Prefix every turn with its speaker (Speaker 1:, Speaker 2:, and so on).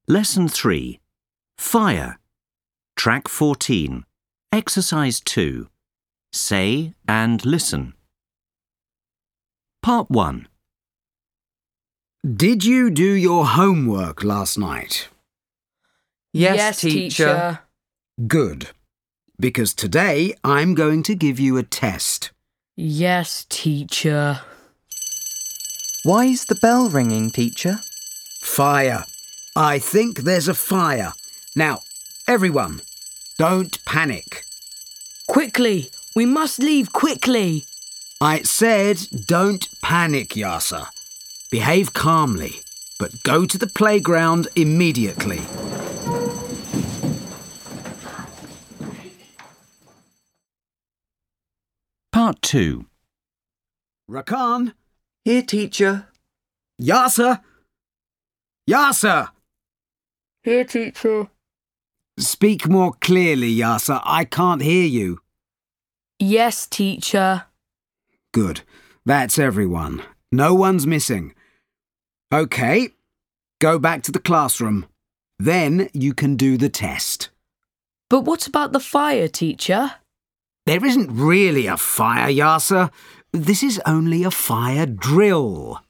Speaker 1: Lesson 3. Fire. Track 14. Exercise 2. Say and listen. Part 1.
Speaker 2: Did you do your homework last night?
Speaker 3: Yes, teacher.
Speaker 2: Good. Because today I'm going to give you a test.
Speaker 3: Yes, teacher.
Speaker 4: Why is the bell ringing, teacher?
Speaker 2: Fire. I think there's a fire. Now, everyone, don't panic.
Speaker 3: Quickly! We must leave quickly!
Speaker 2: I said don't panic, Yasser. Behave calmly, but go to the playground immediately.
Speaker 1: Part 2.
Speaker 2: Rakan?
Speaker 4: Here, teacher.
Speaker 2: Yasser? Yasser!
Speaker 3: Here, teacher.
Speaker 2: Speak more clearly, Yasser. I can't hear you.
Speaker 3: Yes, teacher.
Speaker 2: Good. That's everyone. No one's missing. OK. Go back to the classroom. Then you can do the test.
Speaker 3: But what about the fire, teacher?
Speaker 2: There isn't really a fire, Yasser. This is only a fire drill.